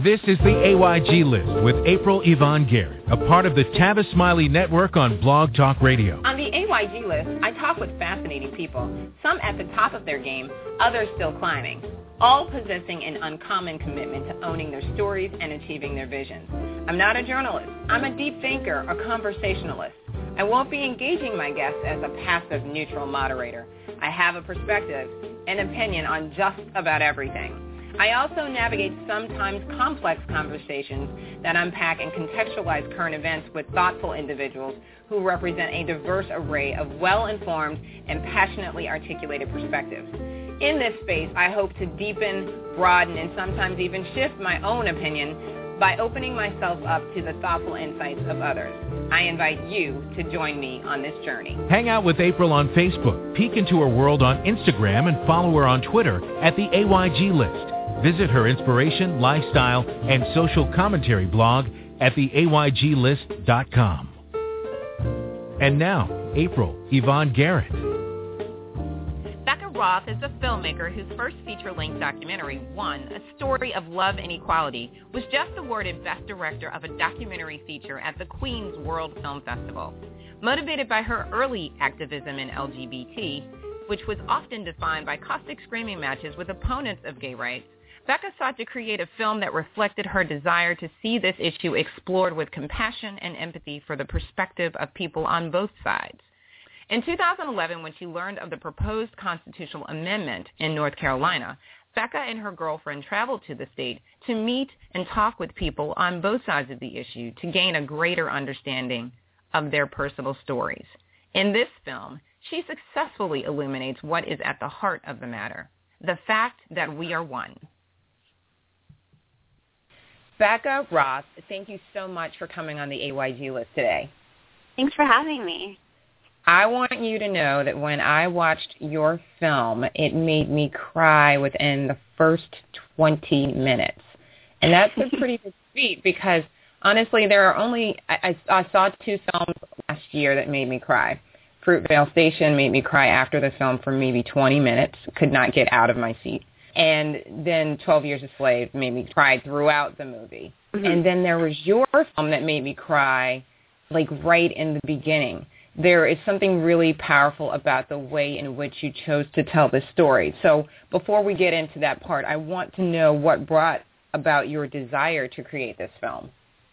This is the AYG List with April Yvonne Garrett, a part of the Tavis Smiley Network on Blog Talk Radio. On the AYG List, I talk with fascinating people, some at the top of their game, others still climbing, all possessing an uncommon commitment to owning their stories and achieving their visions. I'm not a journalist. I'm a deep thinker, a conversationalist. I won't be engaging my guests as a passive, neutral moderator. I have a perspective, an opinion on just about everything. I also navigate sometimes complex conversations that unpack and contextualize current events with thoughtful individuals who represent a diverse array of well-informed and passionately articulated perspectives. In this space, I hope to deepen, broaden, and sometimes even shift my own opinion by opening myself up to the thoughtful insights of others. I invite you to join me on this journey. Hang out with April on Facebook, peek into her world on Instagram, and follow her on Twitter at the AYG List. Visit her inspiration, lifestyle, and social commentary blog at theayglist.com. And now, April Yvonne Garrett. Becca Roth is a filmmaker whose first feature-length documentary, One, A Story of Love and Equality, was just awarded Best Director of a Documentary Feature at the Queen's World Film Festival. Motivated by her early activism in LGBT, which was often defined by caustic screaming matches with opponents of gay rights, Becca sought to create a film that reflected her desire to see this issue explored with compassion and empathy for the perspective of people on both sides. In 2011, when she learned of the proposed constitutional amendment in North Carolina, Becca and her girlfriend traveled to the state to meet and talk with people on both sides of the issue to gain a greater understanding of their personal stories. In this film, she successfully illuminates what is at the heart of the matter, the fact that we are one. Becca Roth, thank you so much for coming on the AYG List today. Thanks for having me. I want you to know that when I watched your film, it made me cry within the first 20 minutes. And that's a pretty good feat because, honestly, there are only, I saw 2 films last year that made me cry. Fruitvale Station made me cry after the film for maybe 20 minutes, could not get out of my seat. And then 12 Years a Slave made me cry throughout the movie. Mm-hmm. And then there was your film that made me cry, like, right in the beginning. There is something really powerful about the way in which you chose to tell this story. So before we get into that part, I want to know what brought about your desire to create this film.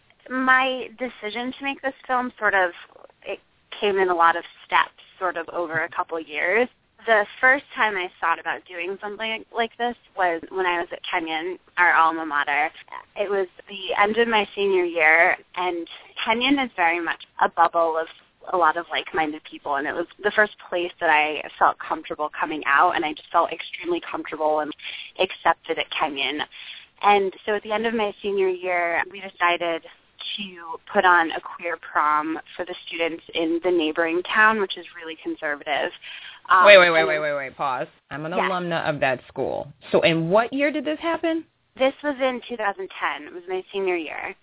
My decision to make this film it came in a lot of steps, sort of over a couple years. The first time I thought about doing something like this was when I was at Kenyon, our alma mater. It was the end of my senior year, and Kenyon is very much a bubble of a lot of like-minded people, and it was the first place that I felt comfortable coming out, and I just felt extremely comfortable and accepted at Kenyon. And so at the end of my senior year, we decided to put on a queer prom for the students in the neighboring town, which is really conservative. Wait, pause. I'm an alumna of that school. So in what year did this happen? This was in 2010. It was my senior year.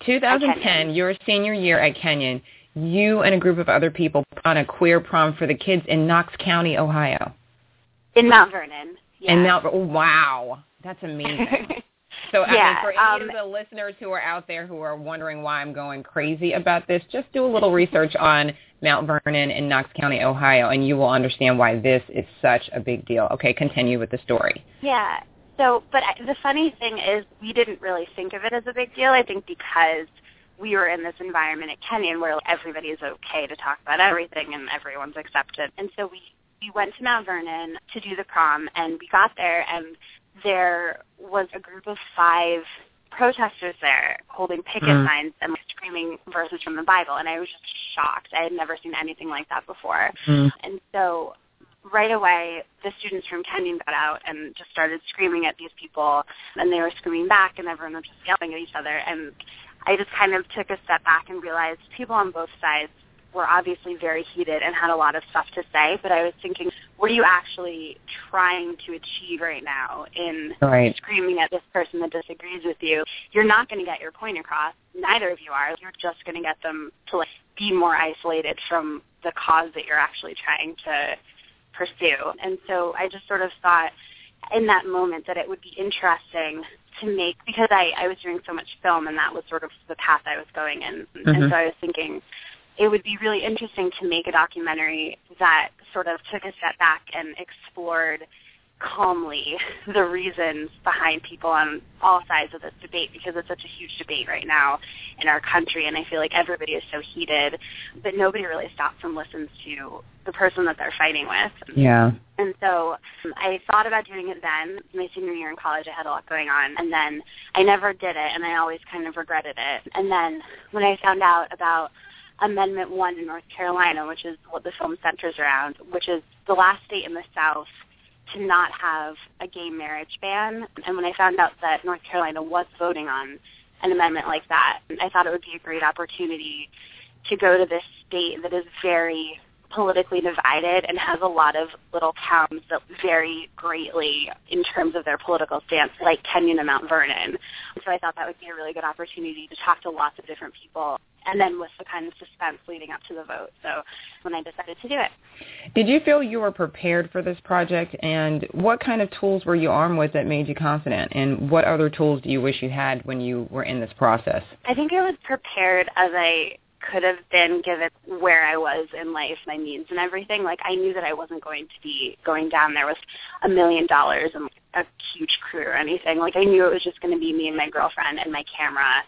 2010, your senior year at Kenyon, you and a group of other people put on a queer prom for the kids in Knox County, Ohio. In Mount Vernon. Yeah. Wow. That's amazing. So, for any of the listeners who are out there who are wondering why I'm going crazy about this, just do a little research on Mount Vernon in Knox County, Ohio, and you will understand why this is such a big deal. Okay, continue with the story. Yeah. So, but the funny thing is we didn't really think of it as a big deal, I think, because we were in this environment at Kenyon where everybody is okay to talk about everything and everyone's accepted. And so we went to Mount Vernon to do the prom, and we got there, and there was a group of 5 protesters there holding picket signs and screaming verses from the Bible, and I was just shocked. I had never seen anything like that before. And so right away, the students from Kenyon got out and just started screaming at these people, and they were screaming back, and everyone was just yelling at each other. And I just kind of took a step back and realized people on both sides were obviously very heated and had a lot of stuff to say, but I was thinking, what are you actually trying to achieve right now in screaming at this person that disagrees with you? You're not going to get your point across. Neither of you are. You're just going to get them to be more isolated from the cause that you're actually trying to pursue. And so I just sort of thought in that moment that it would be interesting to make, because I was doing so much film and that was sort of the path I was going in. And so I was thinking it would be really interesting to make a documentary that sort of took a step back and explored calmly the reasons behind people on all sides of this debate, because it's such a huge debate right now in our country, and I feel like everybody is so heated, but nobody really stops and listens to the person that they're fighting with. Yeah. And so I thought about doing it then. My senior year in college, I had a lot going on, and then I never did it, and I always kind of regretted it. And then when I found out about Amendment 1 in North Carolina, which is what the film centers around, which is the last state in the South to not have a gay marriage ban. And when I found out that North Carolina was voting on an amendment like that, I thought it would be a great opportunity to go to this state that is very politically divided and has a lot of little towns that vary greatly in terms of their political stance, like Kenyon and Mount Vernon. So I thought that would be a really good opportunity to talk to lots of different people, and then with the kind of suspense leading up to the vote. So when I decided to do it. Did you feel you were prepared for this project, and what kind of tools were you armed with that made you confident, and what other tools do you wish you had when you were in this process? I think I was prepared as I could have been, given where I was in life, my needs and everything. Like, I knew that I wasn't going to be going down there with $1 million and a huge crew or anything. Like, I knew it was just going to be me and my girlfriend and my camera.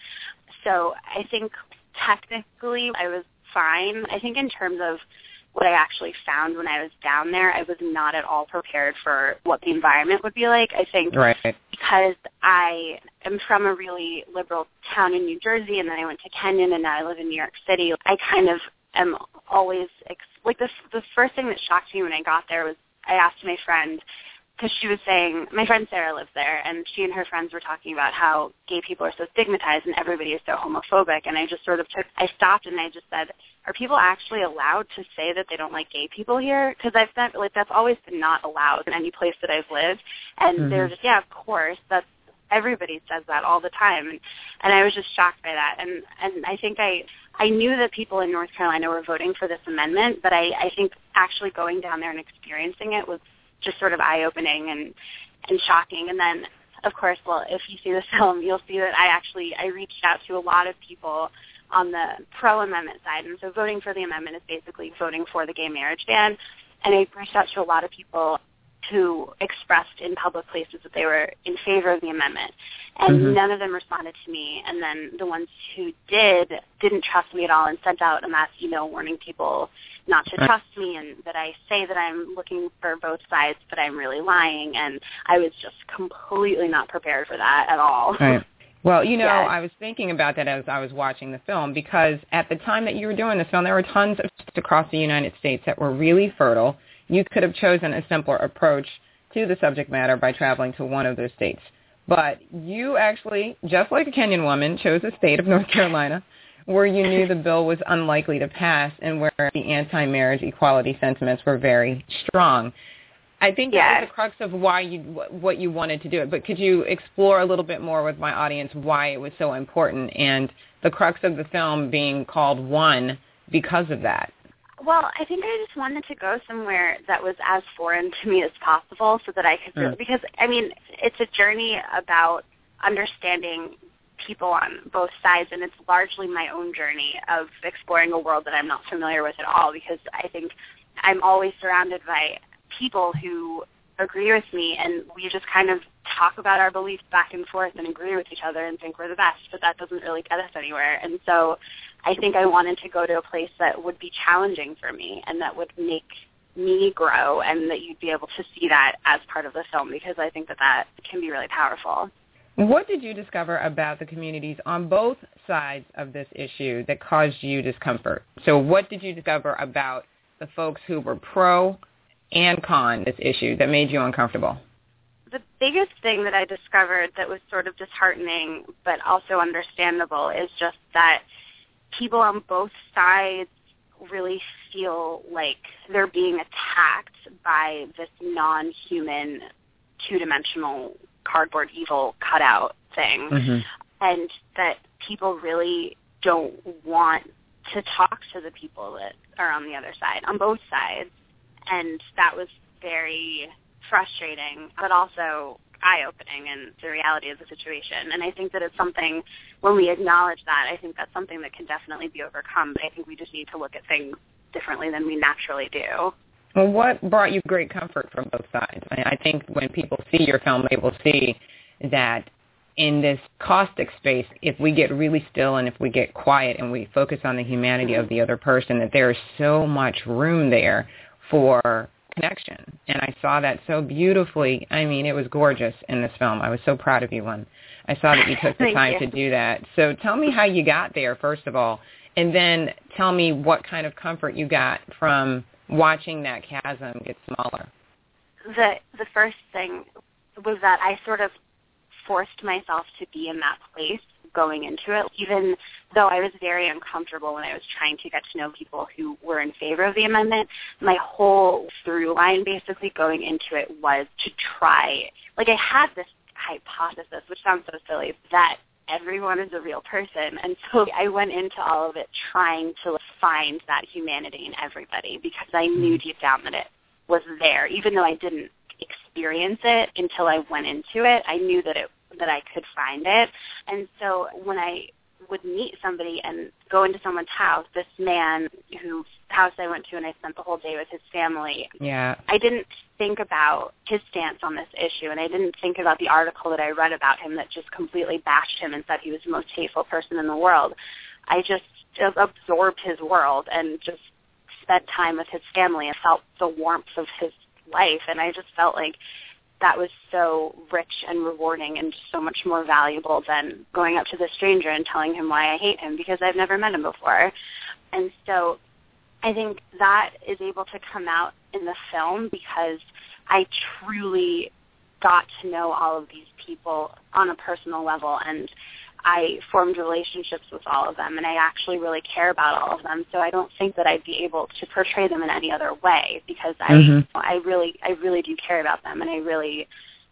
So I think technically I was fine. I think in terms of what I actually found when I was down there, I was not at all prepared for what the environment would be like. I think because I am from a really liberal town in New Jersey, and then I went to Kenyon, and now I live in New York City, I kind of am always, like, the first thing that shocked me when I got there was I asked my friend, because she was saying, my friend Sarah lives there, and she and her friends were talking about how gay people are so stigmatized and everybody is so homophobic, and I just sort of I stopped and I just said, are people actually allowed to say that they don't like gay people here? Because that's always been not allowed in any place that I've lived, and they're just, yeah, of course, everybody says that all the time, and I was just shocked by that, and I think I knew that people in North Carolina were voting for this amendment, but I think actually going down there and experiencing it was just sort of eye-opening and shocking. And then, of course, well, if you see the film, you'll see that I reached out to a lot of people on the pro-amendment side. And so voting for the amendment is basically voting for the gay marriage ban. And I reached out to a lot of people who expressed in public places that they were in favor of the amendment. And none of them responded to me. And then the ones who didn't trust me at all and sent out a mass email warning people not to trust me, and that I say that I'm looking for both sides, but I'm really lying. And I was just completely not prepared for that at all. Right. Well, I was thinking about that as I was watching the film, because at the time that you were doing this film, there were tons of states across the United States that were really fertile. You could have chosen a simpler approach to the subject matter by traveling to one of those states. But you actually, just like a Kenyan woman, chose the state of North Carolina, where you knew the bill was unlikely to pass and where the anti-marriage equality sentiments were very strong. I think that was the crux of what you wanted to do it. But could you explore a little bit more with my audience why it was so important, and the crux of the film being called One because of that? Well, I think I just wanted to go somewhere that was as foreign to me as possible so that I could really, because, I mean, it's a journey about understanding people on both sides, and it's largely my own journey of exploring a world that I'm not familiar with at all, because I think I'm always surrounded by people who agree with me, and we just kind of talk about our beliefs back and forth and agree with each other and think we're the best, but that doesn't really get us anywhere. And so I think I wanted to go to a place that would be challenging for me and that would make me grow, and that you'd be able to see that as part of the film, because I think that can be really powerful. What did you discover about the communities on both sides of this issue that caused you discomfort? So what did you discover about the folks who were pro and con this issue that made you uncomfortable? The biggest thing that I discovered that was sort of disheartening but also understandable is just that people on both sides really feel like they're being attacked by this non-human, two-dimensional cardboard evil cutout thing, and that people really don't want to talk to the people that are on the other side, on both sides. And that was very frustrating, but also eye-opening and the reality of the situation. And I think that it's something, when we acknowledge that, I think that's something that can definitely be overcome. But I think we just need to look at things differently than we naturally do. Well, what brought you great comfort from both sides? I think when people see your film, they will see that in this caustic space, if we get really still and if we get quiet and we focus on the humanity of the other person, that there is so much room there for connection. And I saw that so beautifully. I mean, it was gorgeous in this film. I was so proud of you when I saw that you took the time to do that. So tell me how you got there, first of all, and then tell me what kind of comfort you got from watching that chasm get smaller. The first thing was that I sort of forced myself to be in that place going into it, even though I was very uncomfortable when I was trying to get to know people who were in favor of the amendment. My whole through line basically going into it was to try, like I had this hypothesis, which sounds so silly, that everyone is a real person. And so I went into all of it trying to find that humanity in everybody because I knew deep down that it was there. Even though I didn't experience it until I went into it, I knew that I could find it. And so when I would meet somebody and go into someone's house, this man whose house I went to and I spent the whole day with his family, I didn't think about his stance on this issue, and I didn't think about the article that I read about him that just completely bashed him and said he was the most hateful person in the world. I just absorbed his world and just spent time with his family and felt the warmth of his life, and I just felt like that was so rich and rewarding and so much more valuable than going up to the stranger and telling him why I hate him because I've never met him before. And so I think that is able to come out in the film because I truly got to know all of these people on a personal level, and I formed relationships with all of them, and I actually really care about all of them. So I don't think that I'd be able to portray them in any other way because I really do care about them, and I really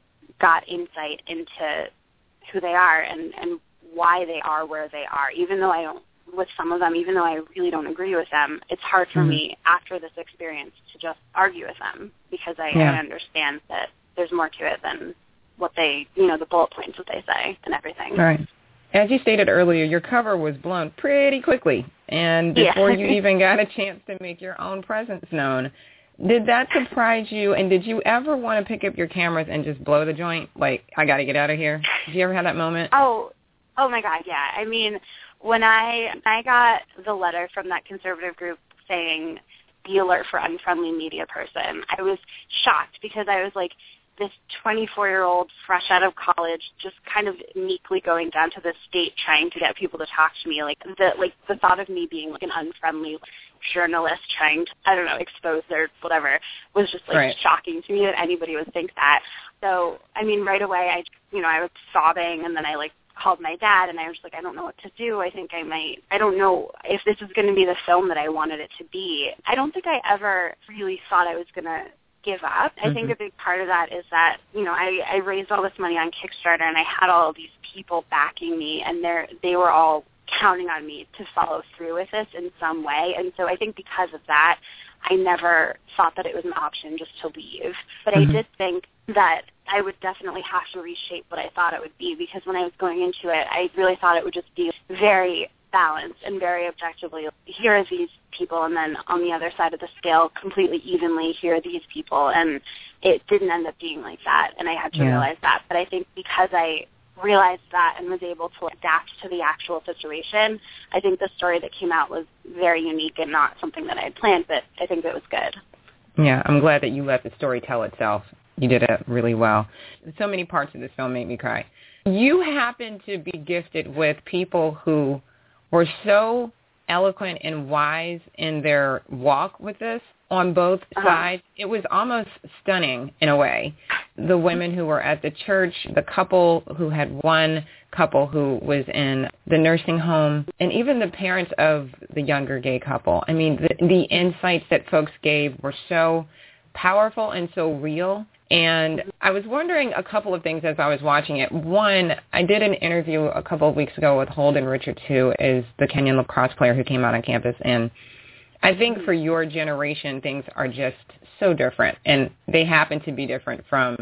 got insight into who they are and why they are where they are. Even though with some of them, even though I really don't agree with them, it's hard for me after this experience to just argue with them because I understand that there's more to it than what they, the bullet points that they say and everything. Right. As you stated earlier, your cover was blown pretty quickly, and before you even got a chance to make your own presence known. Did that surprise you, and did you ever want to pick up your cameras and just blow the joint? Like, I got to get out of here? Did you ever have that moment? Oh my God, yeah. I mean, when I got the letter from that conservative group saying, be alert for unfriendly media person, I was shocked because I was like, this 24-year-old fresh out of college just kind of meekly going down to the state trying to get people to talk to me. Like the thought of me being like an unfriendly journalist trying to, I don't know, expose their whatever was just like shocking to me that anybody would think that. So, I mean, right away I was sobbing, and then I like called my dad, and I was like, I don't know what to do. I think I don't know if this is going to be the film that I wanted it to be. I don't think I ever really thought I was going to give up. I think a big part of that is that, I raised all this money on Kickstarter, and I had all of these people backing me, and they were all counting on me to follow through with this in some way. And so I think because of that, I never thought that it was an option just to leave. But I did think that I would definitely have to reshape what I thought it would be, because when I was going into it, I really thought it would just be very balanced and very objectively, here are these people, and then on the other side of the scale, completely evenly, here are these people. And it didn't end up being like that, and I had to realize that. But I think because I realized that and was able to adapt to the actual situation, I think the story that came out was very unique and not something that I had planned, but I think it was good. Yeah, I'm glad that you let the story tell itself. You did it really well. So many parts of this film made me cry. You happen to be gifted with people who were so eloquent and wise in their walk with this on both sides. It was almost stunning in a way. The women who were at the church, the couple who had one couple who was in the nursing home, and even the parents of the younger gay couple. I mean, the insights that folks gave were so powerful and so real. And I was wondering a couple of things as I was watching it. One, I did an interview a couple of weeks ago with Holden Richards, who is the Kenyan lacrosse player who came out on campus. And I think for your generation, things are just so different. And they happen to be different from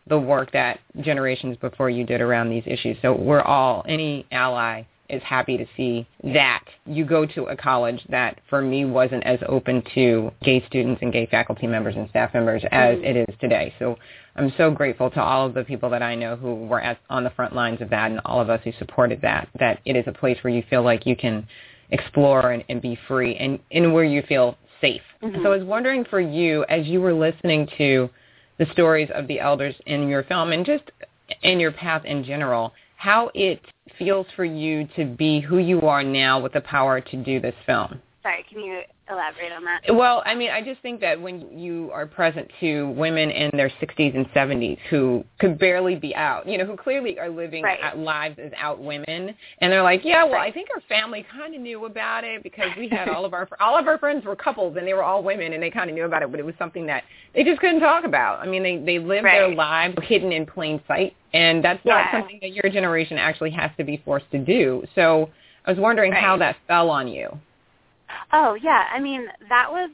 the work that generations before you did around these issues. So any ally is happy to see that you go to a college that, for me, wasn't as open to gay students and gay faculty members and staff members as it is today. So I'm so grateful to all of the people that I know who were on the front lines of that, and all of us who supported that it is a place where you feel like you can explore and be free and where you feel safe. Mm-hmm. So I was wondering for you, as you were listening to the stories of the elders in your film and just in your path in general, how it feels for you to be who you are now with the power to do this film. Sorry, can you elaborate on that? Well, I mean, I just think that when you are present to women in their 60s and 70s who could barely be out, who clearly are living lives as out women, and they're like, yeah, well, I think our family kind of knew about it because we had all of our friends were couples and they were all women and they kind of knew about it, but it was something that they just couldn't talk about. I mean, they lived their lives hidden in plain sight, and that's not something that your generation actually has to be forced to do. So I was wondering how that fell on you. Oh, yeah. I mean, that was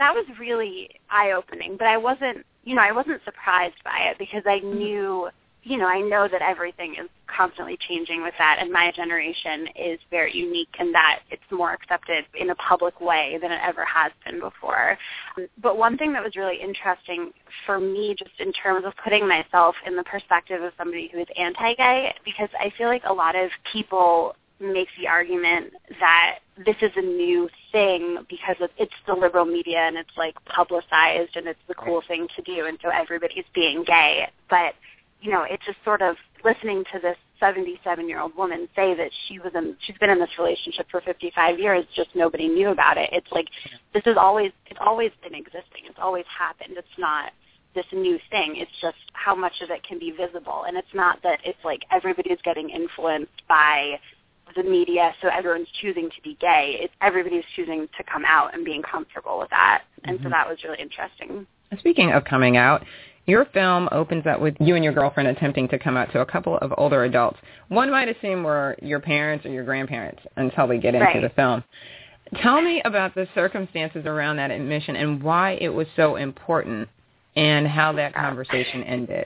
really eye-opening, but I wasn't surprised by it because I knew, I know that everything is constantly changing with that, and my generation is very unique in that it's more accepted in a public way than it ever has been before. But one thing that was really interesting for me, just in terms of putting myself in the perspective of somebody who is anti-gay, because I feel like a lot of people makes the argument that this is a new thing because it's the liberal media and it's like publicized and it's the cool thing to do, and so everybody's being gay. But it's just sort of listening to this 77-year-old woman say that she's been in this relationship for 55 years, just nobody knew about it. It's like it's always been existing. It's always happened. It's not this new thing. It's just how much of it can be visible, and it's not that it's like everybody's getting influenced by the media, so everyone's choosing to be gay. It's everybody's choosing to come out and being comfortable with that. And so that was really interesting. Speaking of coming out, your film opens up with you and your girlfriend attempting to come out to a couple of older adults. One might assume were your parents or your grandparents until we get into the film. Tell me about the circumstances around that admission and why it was so important and how that conversation ended.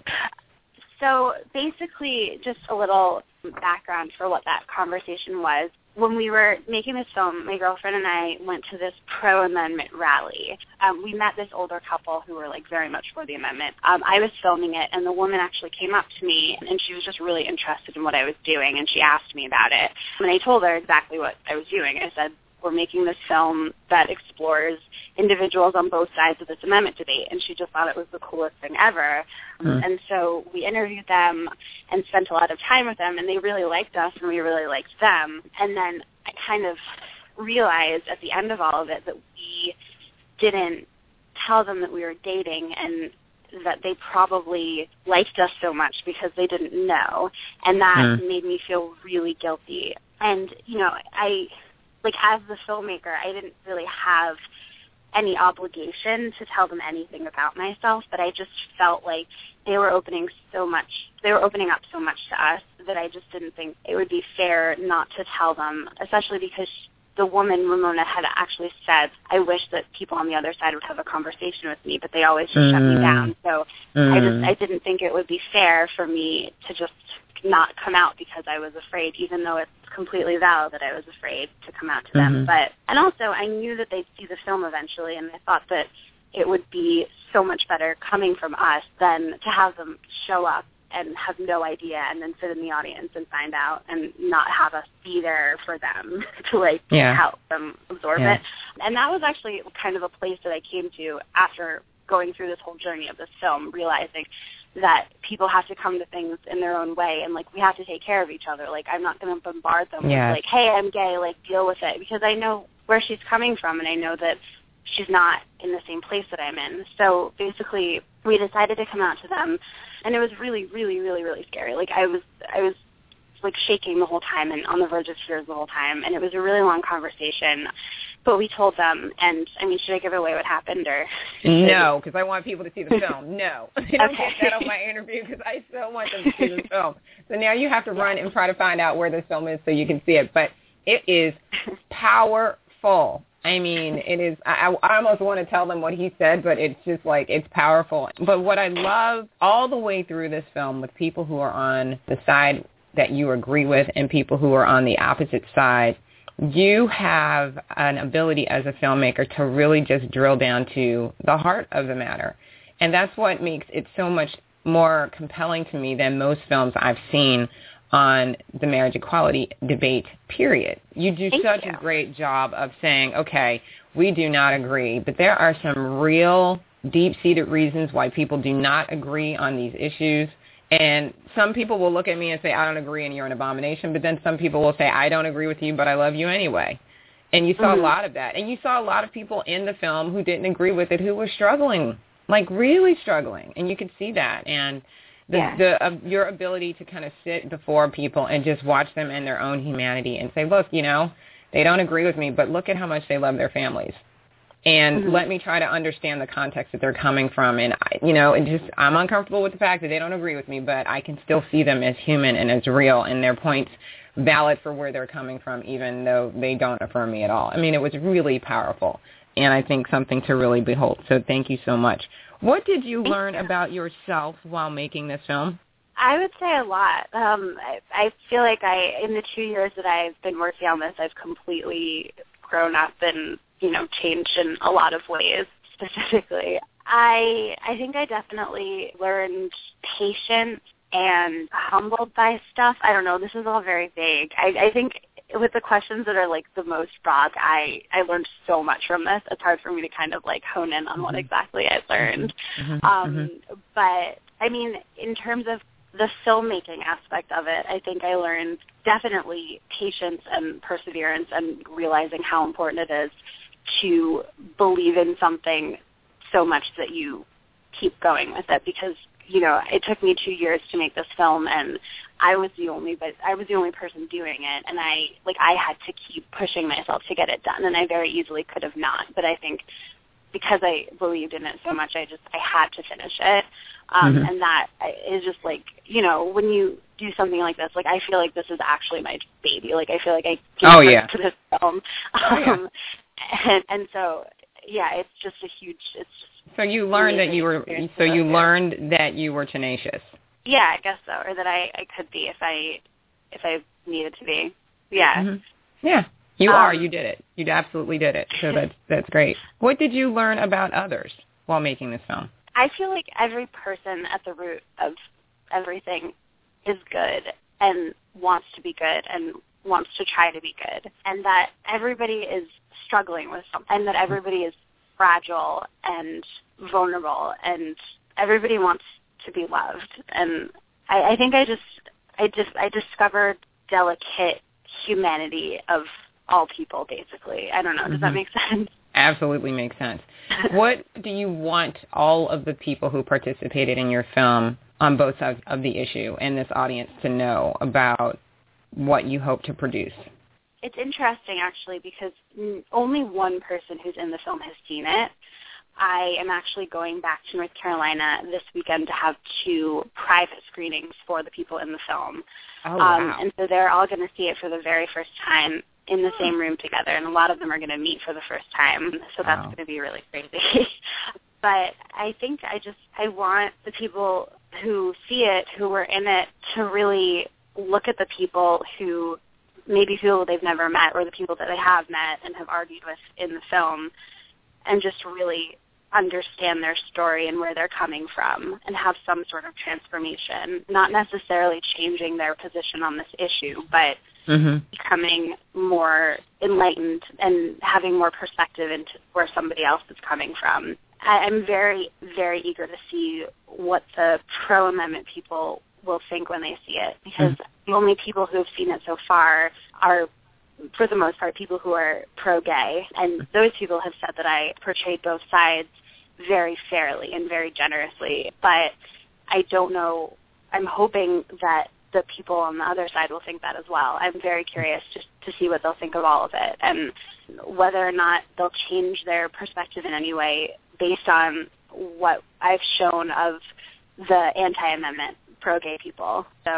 So basically, just a little background for what that conversation was. When we were making this film, my girlfriend and I went to this pro-amendment rally. We met this older couple who were like very much for the amendment. I was filming it, and the woman actually came up to me, and she was just really interested in what I was doing, and she asked me about it. And I told her exactly what I was doing. I said, we're making this film that explores individuals on both sides of this amendment debate, and she just thought it was the coolest thing ever. And so we interviewed them and spent a lot of time with them, and they really liked us, and we really liked them. And then I kind of realized at the end of all of it that we didn't tell them that we were dating, and that they probably liked us so much because they didn't know, and that made me feel really guilty. And, as the filmmaker, I didn't really have any obligation to tell them anything about myself, but I just felt like they were opening up so much to us that I just didn't think it would be fair not to tell them, especially because the woman, Ramona, had actually said, I wish that people on the other side would have a conversation with me, but they always just shut me down. So I didn't think it would be fair for me to just not come out because I was afraid, even though it's completely valid that I was afraid to come out to them. And also, I knew that they'd see the film eventually, and I thought that it would be so much better coming from us than to have them show up and have no idea and then sit in the audience and find out and not have us be there for them to help them absorb it. And that was actually kind of a place that I came to after going through this whole journey of this film, realizing that people have to come to things in their own way, and we have to take care of each other. I'm not going to bombard them with hey, I'm gay, deal with it, because I know where she's coming from, and I know that she's not in the same place that I'm in. So basically, we decided to come out to them, and it was really, really, really, really scary. I was shaking the whole time and on the verge of tears the whole time, and it was a really long conversation. But we told them, and, should I give away what happened? Or no, because I want people to see the film. No. I don't get that on my interview because I still want them to see the film. So now you have to run and try to find out where this film is so you can see it. But it is powerful. I mean, it is, I almost want to tell them what he said, but it's just like, it's powerful. But what I love all the way through this film with people who are on the side that you agree with and people who are on the opposite side, you have an ability as a filmmaker to really just drill down to the heart of the matter. And that's what makes it so much more compelling to me than most films I've seen on the marriage equality debate, period. You do such a great job of saying, okay, we do not agree, but there are some real deep-seated reasons why people do not agree on these issues. And some people will look at me and say, I don't agree and you're an abomination, but then some people will say, I don't agree with you, but I love you anyway. And you saw a lot of that. And you saw a lot of people in the film who didn't agree with it who were struggling, like really struggling. And you could see that. And your ability to kind of sit before people and just watch them in their own humanity and say, look, you know, they don't agree with me, but look at how much they love their families. And let me try to understand the context that they're coming from. And, you know, I'm uncomfortable with the fact that they don't agree with me, but I can still see them as human and as real and their points valid for where they're coming from, even though they don't affirm me at all. I mean, it was really powerful, and I think something to really behold. So thank you so much. What did you learn about yourself while making this film? I would say a lot. I feel like in the 2 years that I've been working on this, I've completely grown up and, you know, changed in a lot of ways. Specifically, I think I definitely learned patience and humbled by stuff. I don't know. This is all very vague. I think with the questions that are like the most broad, I learned so much from this. It's hard for me to kind of like hone in on what exactly I learned. But I mean, in terms of the filmmaking aspect of it, I think I learned definitely patience and perseverance and realizing how important it is to believe in something so much that you keep going with it, because, you know, it took me 2 years to make this film, and I was the only person doing it, and I had to keep pushing myself to get it done, and I very easily could have not, but I think because I believed in it so much, I had to finish it. And that is just like, you know, when you do something like this, like I feel like this is actually my baby. Like I feel like I gave to this film. And so, yeah, it's just a huge. It's just so you learned that you were. So you learned that you were tenacious. Yeah, I guess so, or that I could be if I needed to be. Yeah. Yeah. You are. You did it. You absolutely did it. So that's great. What did you learn about others while making this film? I feel like every person at the root of everything is good and wants to be good and wants to try to be good, and that everybody is struggling with something, and that everybody is fragile and vulnerable, and everybody wants to be loved. And I think I discovered delicate humanity of all people, basically. I don't know. Does that make sense? Absolutely makes sense. What do you want all of the people who participated in your film on both sides of the issue and this audience to know about what you hope to produce? It's interesting, actually, because only one person who's in the film has seen it. I am actually going back to North Carolina this weekend to have 2 private screenings for the people in the film. Oh, wow. And so they're all going to see it for the very first time in the same room together, and a lot of them are going to meet for the first time, so that's going to be really crazy. But I think I want the people who see it, who were in it, to really look at the people who maybe feel they've never met, or the people that they have met and have argued with in the film, and just really understand their story and where they're coming from and have some sort of transformation, not necessarily changing their position on this issue, but becoming more enlightened and having more perspective into where somebody else is coming from. I'm very, very eager to see what the pro-amendment people will think when they see it, because the only people who have seen it so far are, for the most part, people who are pro-gay, and those people have said that I portrayed both sides very fairly and very generously, but I don't know. I'm hoping that the people on the other side will think that as well. I'm very curious to see what they'll think of all of it, and whether or not they'll change their perspective in any way based on what I've shown of the anti-amendment pro-gay people. So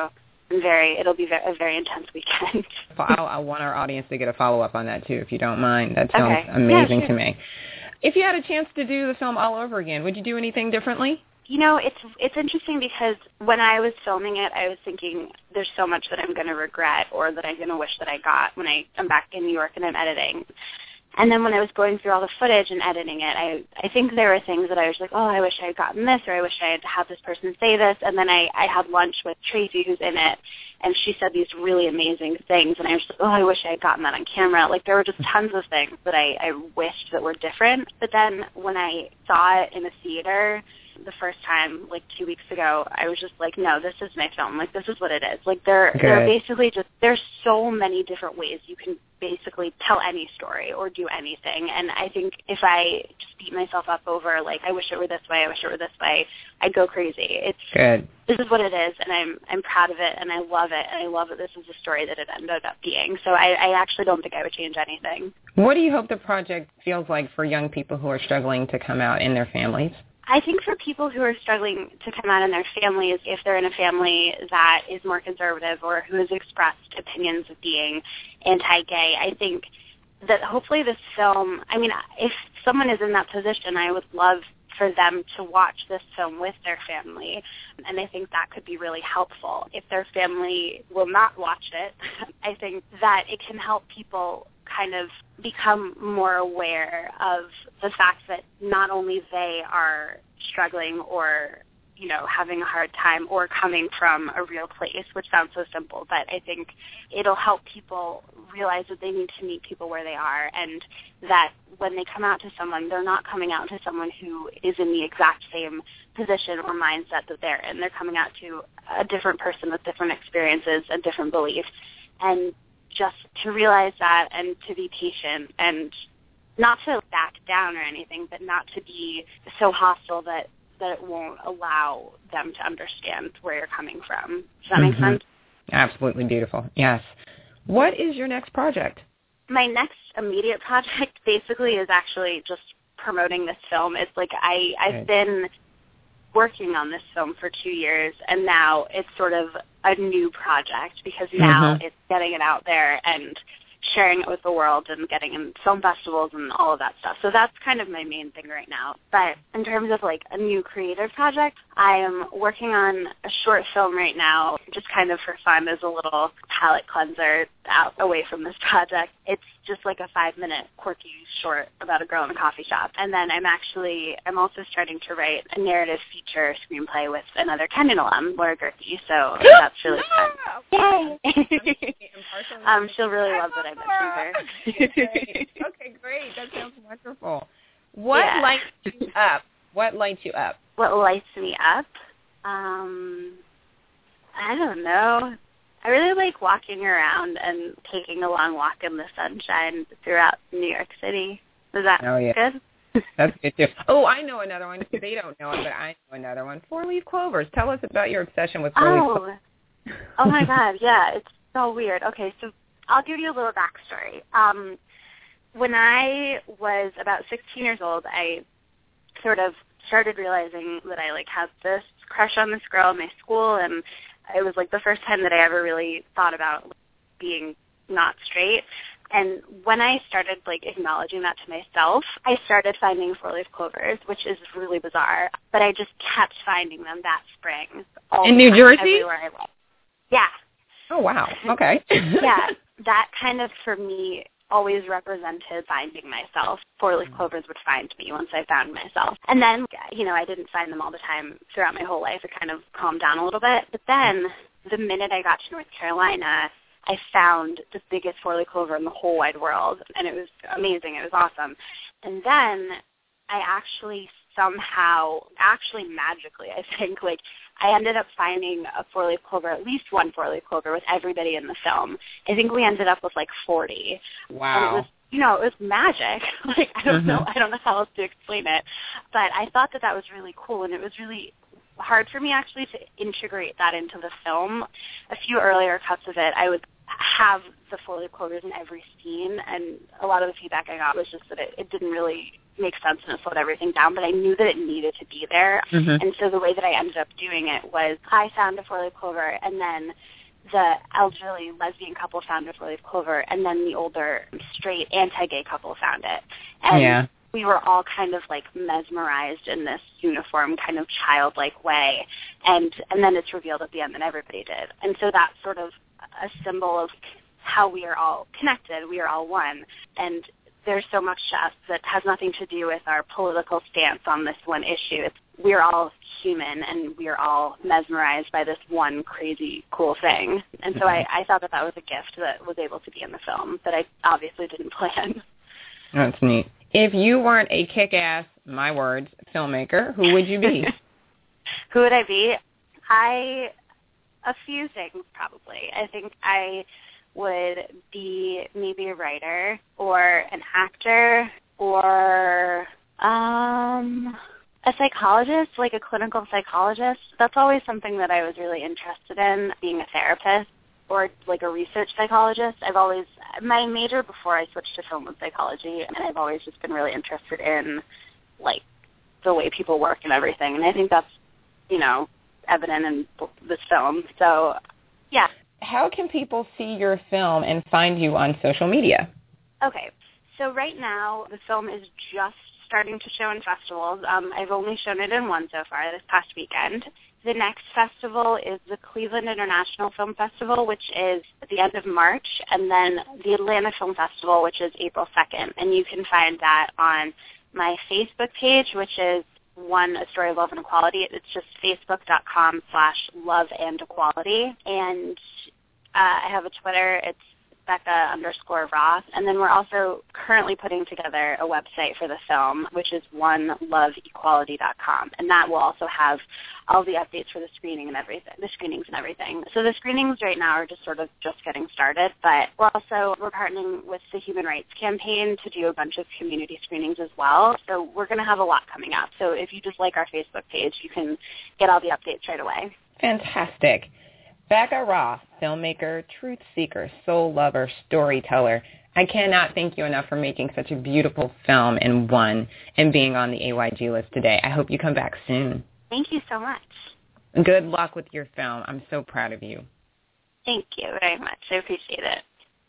it'll be a very intense weekend. I want our audience to get a follow-up on that, too, if you don't mind. That sounds amazing to me. If you had a chance to do the film all over again, would you do anything differently? You know, it's interesting because when I was filming it, I was thinking there's so much that I'm going to regret or that I'm going to wish that I got when I'm back in New York and I'm editing. And then when I was going through all the footage and editing it, I think there were things that I was like, oh, I wish I had gotten this, or I wish I had had this person say this. And then I had lunch with Tracy, who's in it, and she said these really amazing things. And I was like, oh, I wish I had gotten that on camera. Like, there were just tons of things that I wished that were different. But then when I saw it in a theater the first time, like 2 weeks ago, I was just like, no, this is my film. Like, this is what it is. Like, they're basically just, there's so many different ways you can basically tell any story or do anything. And I think if I just beat myself up over, like, I wish it were this way, I wish it were this way, I'd go crazy. This is what it is, and I'm proud of it, and I love it, and I love that this is the story that it ended up being. So I actually don't think I would change anything. What do you hope the project feels like for young people who are struggling to come out in their families? I think for people who are struggling to come out in their families, if they're in a family that is more conservative or who has expressed opinions of being anti-gay, I think that hopefully this film, I mean, if someone is in that position, I would love for them to watch this film with their family, and I think that could be really helpful. If their family will not watch it, I think that it can help people kind of become more aware of the fact that not only they are struggling or, you know, having a hard time or coming from a real place, which sounds so simple, but I think it'll help people realize that they need to meet people where they are, and that when they come out to someone, they're not coming out to someone who is in the exact same position or mindset that they're in. They're coming out to a different person with different experiences and different beliefs. And just to realize that and to be patient and not to back down or anything, but not to be so hostile that it won't allow them to understand where you're coming from. Does that make sense? Absolutely beautiful. Yes. What is your next project? My next immediate project basically is actually just promoting this film. It's like I've been working on this film for 2 years, and now it's sort of a new project because now it's getting it out there and sharing it with the world and getting in film festivals and all of that stuff. So that's kind of my main thing right now. But in terms of like a new creative project, I am working on a short film right now, just kind of for fun as a little palate cleanser away from this project. It's just like a 5-minute quirky short about a girl in a coffee shop. And then I'm also starting to write a narrative feature screenplay with another Kenyon alum, Laura Gerke. So that's really fun. Yay! She'll really love that I mentioned her. Okay, great. That sounds wonderful. What lights you up? What lights you up? What lights me up? I don't know. I really like walking around and taking a long walk in the sunshine throughout New York City. Is that good? That's good, too. Oh, I know another one. They don't know it, but I know another one. 4-leaf clovers. Tell us about your obsession with 4-leaf clovers. Oh, my God. Yeah, it's so weird. Okay, so I'll give you a little backstory. When I was about 16 years old, I sort of started realizing that I had this crush on this girl in my school, and it was the first time that I ever really thought about being not straight. And when I started acknowledging that to myself, I started finding 4-leaf clovers, which is really bizarre. But I just kept finding them that spring. In New Jersey? Everywhere I went. Yeah. Oh, wow. Okay. Yeah. That kind of, for me, always represented finding myself. 4-leaf clovers would find me once I found myself. And then, I didn't find them all the time throughout my whole life. It kind of calmed down a little bit. But then the minute I got to North Carolina, I found the biggest 4-leaf clover in the whole wide world. And it was amazing. It was awesome. And then I actually somehow, magically, I think, I ended up finding a 4-leaf clover, at least one 4-leaf clover with everybody in the film. I think we ended up with 40. Wow. And it was magic. I don't know how else to explain it. But I thought that was really cool, and it was really hard for me actually to integrate that into the film. A few earlier cuts of it, I would have the 4-leaf clovers in every scene, and a lot of the feedback I got was just that it didn't really make sense and it slowed everything down, but I knew that it needed to be there. And so the way that I ended up doing it was I found a 4-leaf clover, and then the elderly lesbian couple found a 4-leaf clover, and then the older straight anti-gay couple found it. And we were all kind of like mesmerized in this uniform kind of childlike way, and then it's revealed at the end that everybody did. And so that's sort of a symbol of how we are all connected. We are all one. And there's so much to us that has nothing to do with our political stance on this one issue. We're all human, and we are all mesmerized by this one crazy cool thing. And so I thought that was a gift that was able to be in the film that I obviously didn't plan. That's neat. If you weren't a kick-ass, my words, filmmaker, who would you be? Who would I be? A few things, probably. I think I would be maybe a writer or an actor or a psychologist, like a clinical psychologist. That's always something that I was really interested in, being a therapist or like a research psychologist. My major before I switched to film was psychology, and I've always just been really interested in like the way people work and everything. And I think that's, evident in this film. So, yeah. How can people see your film and find you on social media? Okay. So right now, the film is just starting to show in festivals. I've only shown it in one so far, this past weekend. The next festival is the Cleveland International Film Festival, which is at the end of March, and then the Atlanta Film Festival, which is April 2nd. And you can find that on my Facebook page, which is A Story of Love and Equality. It's just facebook.com/loveandequality. And I have a Twitter. It's Becca_Roth. And then we're also currently putting together a website for the film, which is oneloveequality.com. And that will also have all the updates for the screenings and everything. So the screenings right now are just getting started, but we're partnering with the Human Rights Campaign to do a bunch of community screenings as well. So we're going to have a lot coming up. So if you just like our Facebook page, you can get all the updates right away. Fantastic. Becca Roth, filmmaker, truth seeker, soul lover, storyteller. I cannot thank you enough for making such a beautiful film in one and being on the AYG list today. I hope you come back soon. Thank you so much. Good luck with your film. I'm so proud of you. Thank you very much. I appreciate it.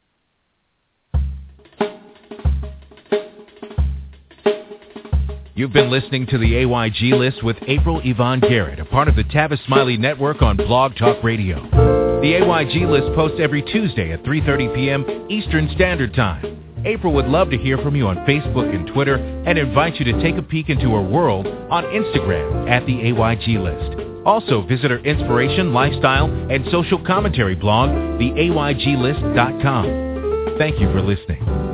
You've been listening to the AYG List with April Yvonne Garrett, a part of the Tavis Smiley Network on Blog Talk Radio. The AYG List posts every Tuesday at 3:30 p.m. Eastern Standard Time. April would love to hear from you on Facebook and Twitter and invite you to take a peek into her world on Instagram at the AYG List. Also, visit her inspiration, lifestyle, and social commentary blog, theayglist.com. Thank you for listening.